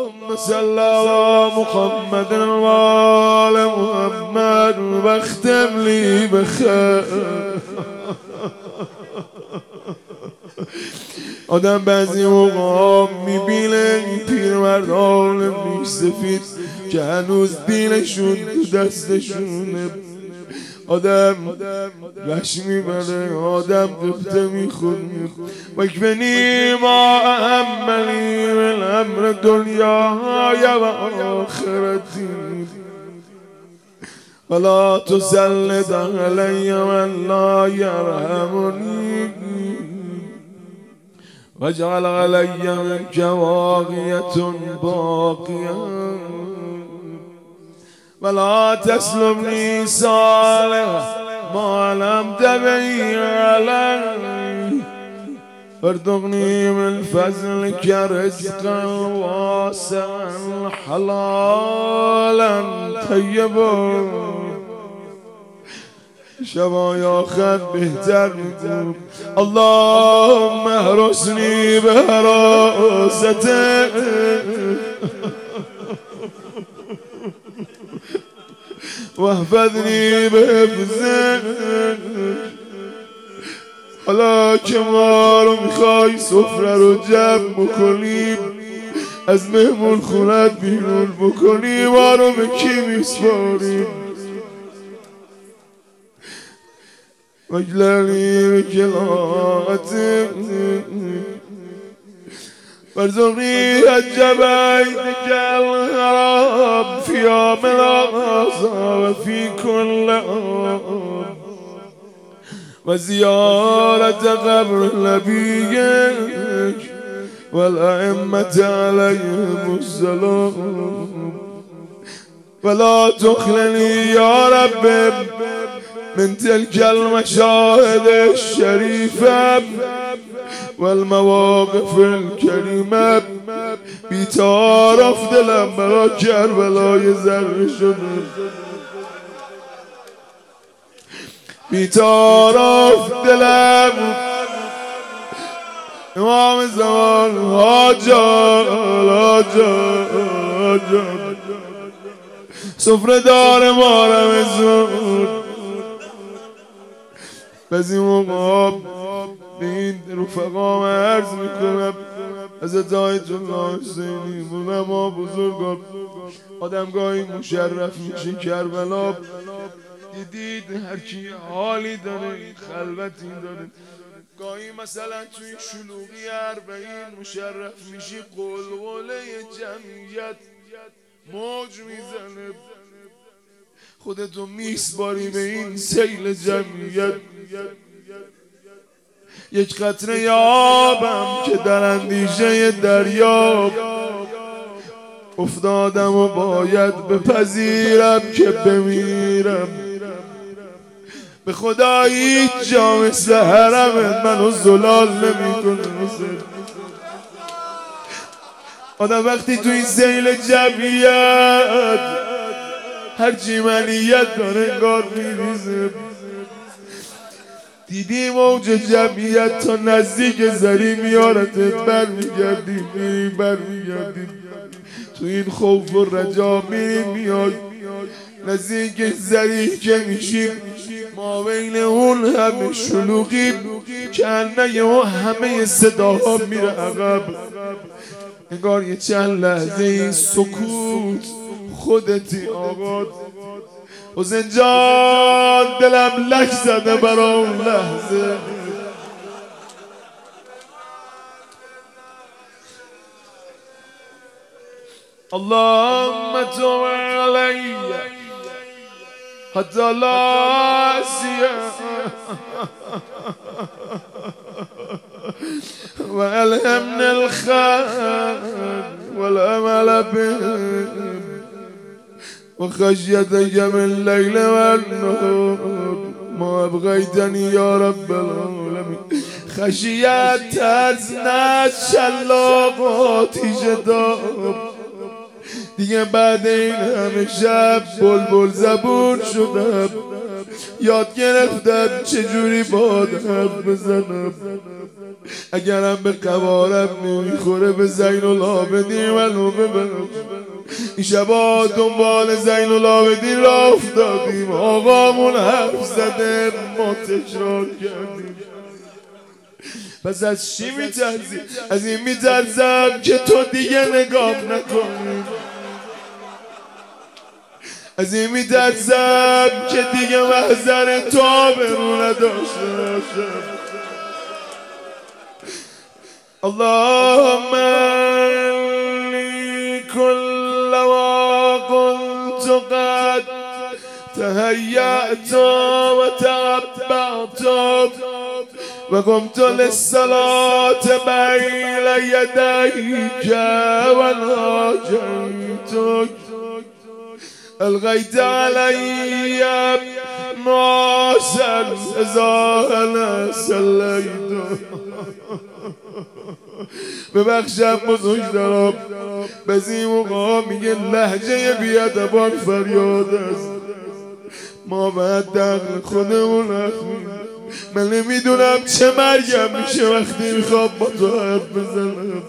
اللهم صل على محمد وآل محمد واختم لي بخیر. آدم بعضی موقع میبینه این پیرمردان ریش سفید که هنوز دینشون تو دستشونه. آدم رش میبره، آدم قبطه میخونه. وکفنی ما اهمنی من امر دنیای و آخرتی ولا تسلط علی من لا یرحمنی واجعل علی منک واقیة باقیة ولا تسلبني صالح ما لم تبي علي وارزقني من فضلك رزقا واسعا حلالا طيبا. شبای آخر بهتر میگم اللهم احرسني بحراستك واحفظني بحفظك. حالا که ما رو میخوای سفره رو جمع بکنیم، از مهمون خونت بیرون بکنیم، ما رو به کی میسپاریم؟ واجعلني بکلاءتك وارزقني حج بيتك الحرام في يوم الأضحى وفي كل عام وزيارة قبر نبيك والأئمة عليهم السلام ولا تخلني يا رب من تلك المشاهد الشريفة والمواقف الكريمة. بی‌تعارف دلم برا کربلای ذره شده، بی‌تعارف دلم امام زمان حاجال سفره دار ما رمزون. بعضی موقع به این رفقام عرض میکنم حضرت آیت الله حسینی علما بزرگان آدمگاهی مشرف میشه کربلا. دیدید هر کی حالی داره، خلوتی داره. گاهی مثلا توی شلوغی 40 مشرف میشی، قلقله جمعیت موج میزنه، خودتو میسپاری به این سیل جمعیت. یک قطره آبم که در اندیشه دریا افتادم و باید بپذیرم که بمیرم. به خدا هیچ جا مثل حرم منو زلال نمیکنه. آدم وقتی تو این سیل جمعیت هرچی منیت داره انگار میریزه. دیدی موج جمعیت تا نزدیک زری میارتت، برمیگردی تو این خوف و رجا میای. نزدیک زری که میشیم ما بین اون همه شلوغی که انه همه صداها میره عقب. انگار یه چند لحظه این سکوت خودتی آقا. حسین جان دلم لک زده برا اون لحظه. اللهم تب علی حتی لا أسیه و الهمنا الخير والعمل به وخشيتك من الليل والنهار ما ابغيتني يا رب العالمين. خشیت ترس نه شلاقاتی شدم دیگه، بعد این همه شب بلبل زبون شدم، یاد گرفتم چجوری باید حرف بزنم. اگرم به قوارم نمیخوره به زین العابدین منو ببر. این شبا دنبال زین العابدین را افتادیم، آقامون حرف زده ما تکرار کردیم. پس از چی میترسی؟ از این میترسم که تو دیگه نگام نکنی. از این میترسم که دیگه محضر تو آبرو نداشته باشم. اللهم كل ما قلت قد تهيأت وتعبأت وقمت للصلاة بين يديك وناجيتك الغيت علي ناسا إذا أنا صليت. ببخشم بزرگوارم، بزی موقع میگه لهجه بیادبان فریاد است. ما باید دقل خودمون رفتیم. من نمیدونم چه مرگم میشه وقتی میخوام با تو حرف بزنم.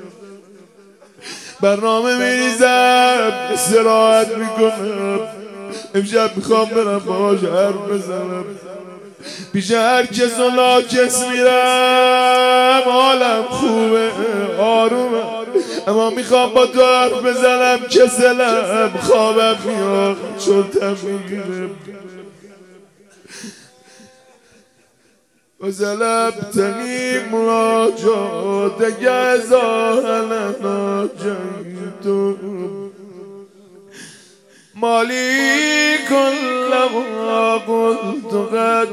برنامه میریزم، استراحت میکنم. امشب میخوام برم باهاش حرف بزنم. پیش هر کس و ناکس میرم، حالم خوبه آرومه، اما میخوام با تو حرف بزنم. کسلم، خوابم میاد، چرتم میگیره. وزلبتنی مراجعاتك ظاهرا ناجيت مالي كل ما قلت قد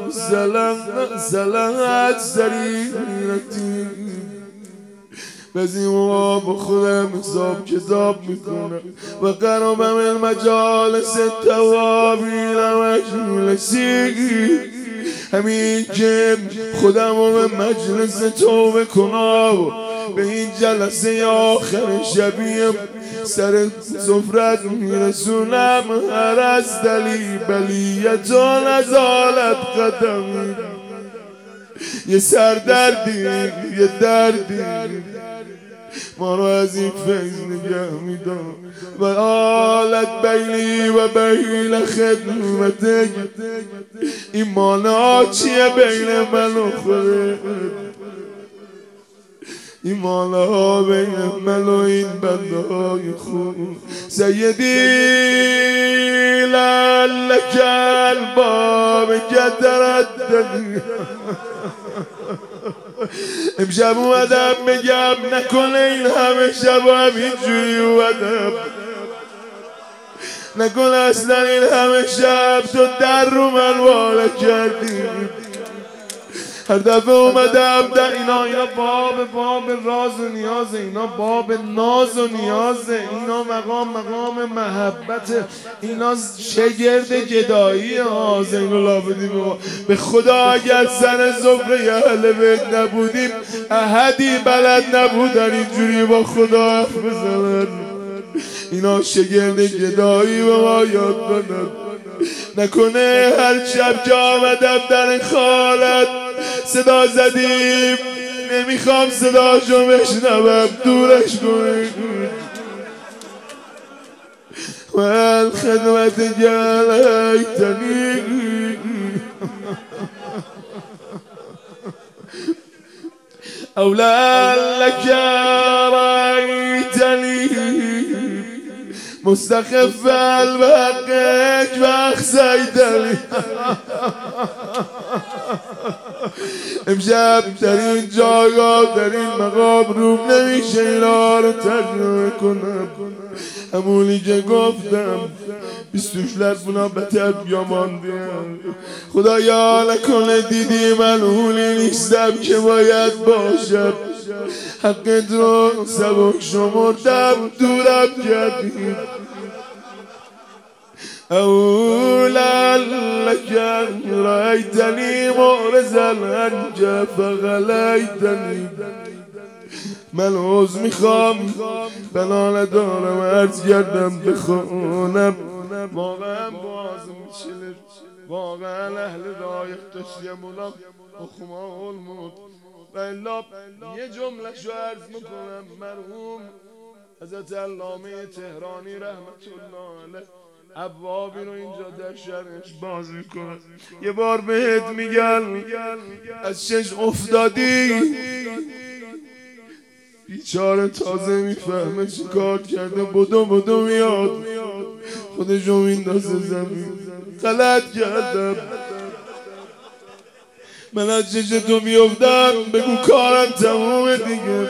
زلت سريرتي. بزی موقع با خودم حساب کتاب میکنم و قربم المجالس التوابین مجلسی. همین که خودم رو به مجلس توبه کنم، به این جلسه آخر شبیه سر سفرت میرسونم. هر از دلی بلیتون ازالت قدمی. یه سردردی، یه دردی ما رو از این فیض نگه میدم و آلت بیلی و بیل خدمتک. این مانا چیه بین من و خودت؟ این مانا بین من و این بنده های خوب. سیدی لعلک الباب ترددی. امشب اومدم بگم نکنه این همه شب همینجوری اومدم، نکنه اصلا این همه شب تو در رو من والا کردی. هر دفعه اومدم در اینا باب راز و نیازه، اینا باب ناز و نیازه، اینا مقام محبته، اینا شگرد گدایی ها. زین العابدین به خدا اگر سر زفره اهل بیت نبودیم احدی بلد نبودن اینجوری با خدا حرف بزنن. اینا شگرد گدایی به ما یاد بدن. نکنه هر شب که آمدم در خالت صدا زدیم نمیخوام صداشو بشنوم، دورش کنید. و خدمت گلیتنی اولا لك رأيتني مستخف البقيك واخزيتني. امشب در این جاگاه در این مقام روم نمیشه اینا رو ترجمه کنم. همونی که گفتم 20 لرفونا بتر بیاماندیم. خدایا نکنه دیدی من اونی نیستم که باید باشم. حقت رو سبک شمردم دورم کردیم. اولا لك رأيتني معرضا عنك فغليتني. من عوض میخوام بنا ندارم عرض گردم بخونم. واقعا باز میشلر واقعا اهل رایق داشتیم اولا اخما الموت و الا یه جمله شو عرض میکنم. مرحوم حضرت علامه تهرانی رحمت الله علیه ابوابی رو اینجا در شرش باز میکنن. یه بار بهت میگن از چش افتادی، بیچاره تازه میفهمه چی کار کرده، بدو میاد خودشو میندازه زمین. غلط کردم، من از چش تو میافتم بگو کارم تمومه دیگه.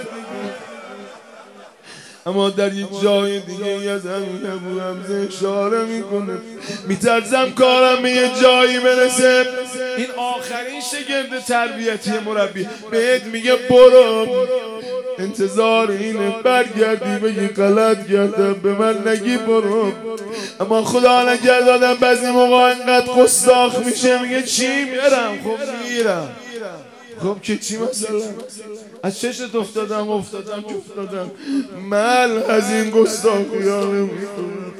اما در یک جای دیگه از همین ابو حمزه اشاره میکنه میترسم کارم به یه جایی برسه. این آخرین شگرد تربیتی مربی بهت میگه برو، انتظار اینه برگردی بگی غلط کردم، به من نگی برو. اما خدا نکرد آدم بعضی موقع اینقدر گستاخ میشه میگه چی میرم، خب میرم، خب که چی مثلا از چشت افتادم که افتادم. من از این گستاخی ها نمیکنم،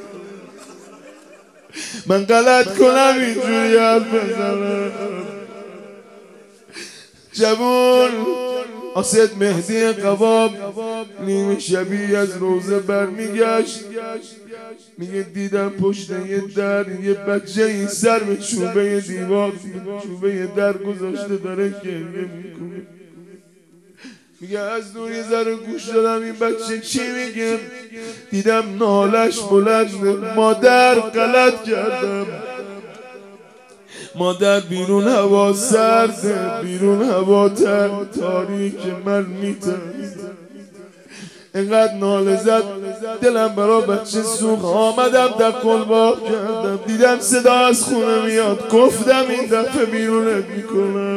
من غلط کنم اینجوری حرف بزنم. جوون اسد مهدی قواب نیمه شبی از روزه برمیگشت، میگه دیدم پشت یه در یه بچه این سر به چوبه دیوار، چوبه در گذاشته داره گریه میکنه. میگه از دور یه ذره گوش دادم این بچه چی میگه، دیدم نالش بلنده، مادر غلط کردم، مادر بیرون هوا سرده، بیرون هوا تاریک، من میترسم. اینقدر ناله زد دلم برا بچه سوخت. آمدم در قلباب کردم، دیدم صدا از خونه میاد، گفتم این دفعه بیرونت میکنم،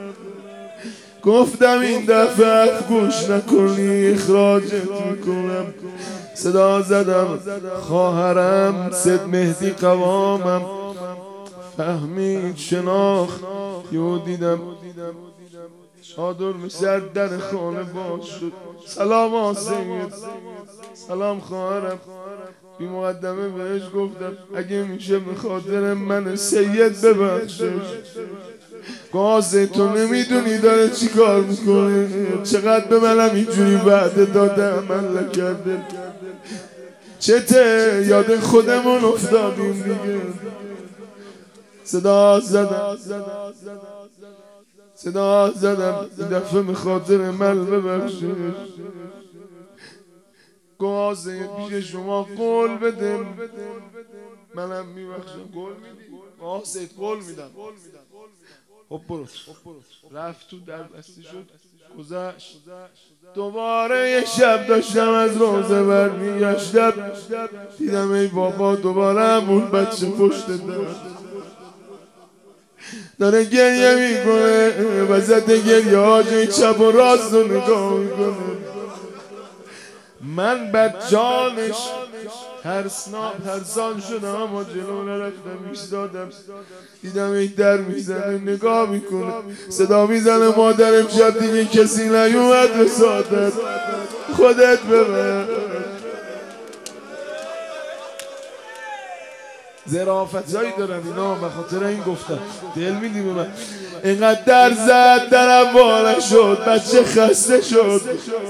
گفتم این دفعه گوش نکنی اخراجت میکنم. صدا زدم خواهرم سید مهدی قوامم، فهمید شناخت. یو دیدم چادر میسر در خانه باز شد. سلام آسید، سلام خواهرم. بی مقدمه بهش گفتم اگه میشه به خاطر من سید ببخشش. قاضی تو نمیدونی داره چی کار میکنه، چقدر به منم اینجوری وعده داده عمل نکرده. چته یاد خودمون افتادیم دیگه. صدا زدم این دفعه به خاطر من ببخشش. قاضی پیش شما قول بده منم میبخشم. قول میدی؟ قاضی قول میدم. خب برو. رفت تو در بسته شد، گذشت. دوباره یه شب داشتم از روزه برمیگشتم، دیدم ای بابا دوباره همون بچه پشت در داره گریه میکنه، وسط گریه ها چپ و راست رو نگاه میکنه. من بر جانش ترسان شدم، اما جلو نرفتم، ایستادم، دیدم این در میزنه نگاه میکنه، صدا میزنه مادر امشب دیگه کسی نیومد رسادت، خودت ببر. ظرافتایی دارن اینا، به خاطر این گفتم دل میدی به من. اینقدر در زد درم بالا شد، بچه خسته شد،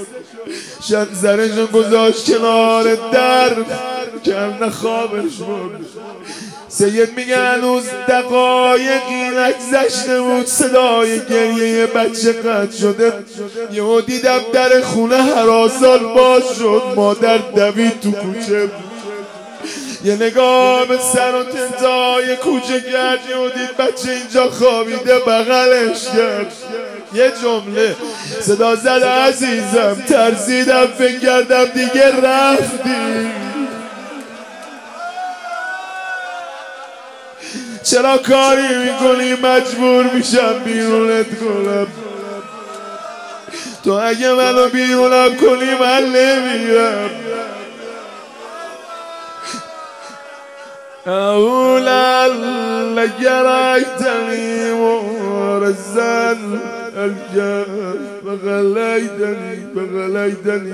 زرشو گذاشت کنار در، کرده خوابش بود. سید میگه هنوز دقایقی نگذشته بود، صدای گریه بچه قطع شده. یهو دیدم در خونه هراسان باز شد، مادر دوید تو کوچه، یه نگاه به سر و تنتای کوچه کرد، یهو دید بچه اینجا خوابیده، بغلش کرد. یه جمله صدا زد عزیزم، ترسیدم فکر کردم دیگه رفتی، چرا کاری میکنی مجبور میشم بیرونت کنم، تو اگه منو بیرونم کنی من نمیرم. اولا لگرایتنی مورزن الجف بغلیدنی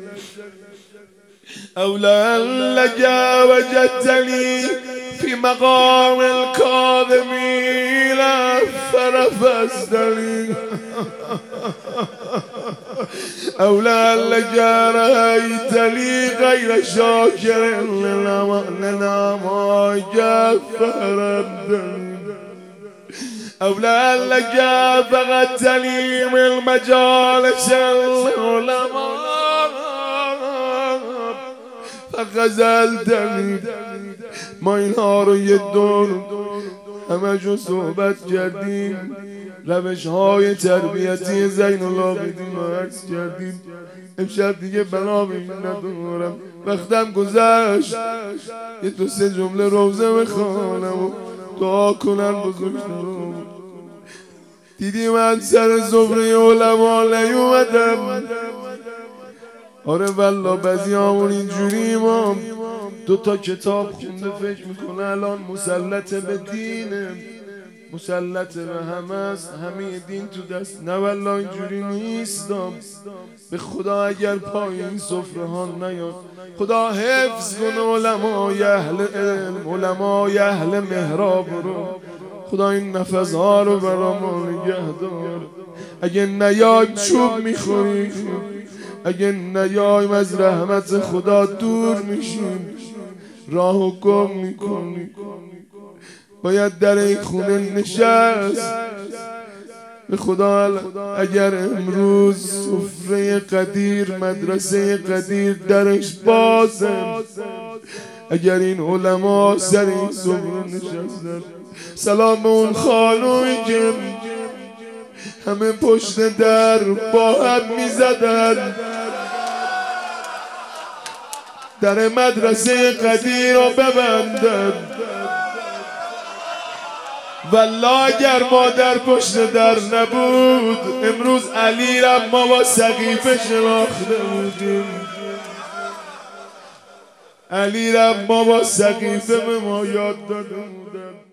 اولا لك وجدتني في مقام الكاظمين فرفستني أولى لك رأيت لي غير شاكر لنا ما جفر الدنيا أولى لك فقدت لي من مجالس العلماء فغزلتني ما اینها رو یه دور همه جو صحبت کردیم روش های تربیتی زین العابدین رو عکس کردیم امشب دیگه بنا به این ندارم وقتم گذشت یه دو سه جمله روزه بخوانم و دعا کنن بزرگترم دیدی من سر زمره علما نیومدم آره والله بعضی همون اینجوری ما دو تا کتاب خونده فکر میکنه الان مسلط به دینه مسلط به همه است همه دین تو دست نه والله اینجوری نیستم به خدا اگر پای این سفره ها نیاد خدا حفظ کنه علمای اهل علم علمای اهل محراب رو خدا این نفس ها رو برا ما نگه دار اگه نیاد چوب میخوری اگه نیایم از رحمت خدا دور میشیم راه و گم میکنی باید در این خونه نشست به خدا اگر امروز سفره قدیر مدرسه قدیر درش بازه اگر این علما سر این سفره نشستن سلام به اون خانومی که همه پشت در با هم میزدن در مدرسه قدیر رو ببندن والله اگر مادر پشت در نبود امروز علی را ما با سقیفه شناخته بودیم علی را ما با سقیفه به ما یاد داده بودن